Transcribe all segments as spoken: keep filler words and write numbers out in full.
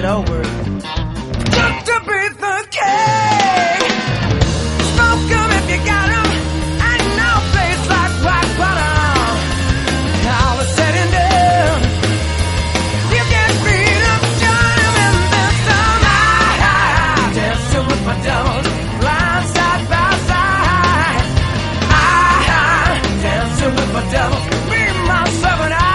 get over it. Got to be the king. Smoke 'em if you got 'em. Ain't no place like rock bottom. All is said and done. You get beat up, join 'em in this song. I dancing with my devils, lying side by side. I dancing with my devils, me, myself, and I.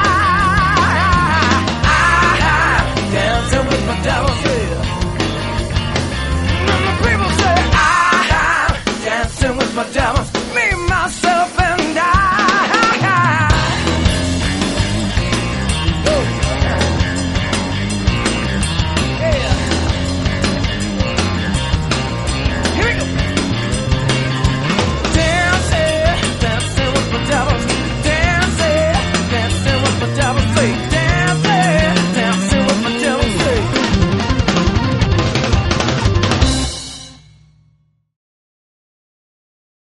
I dancing with my devils, yeah. And the people say I dancing with my devils.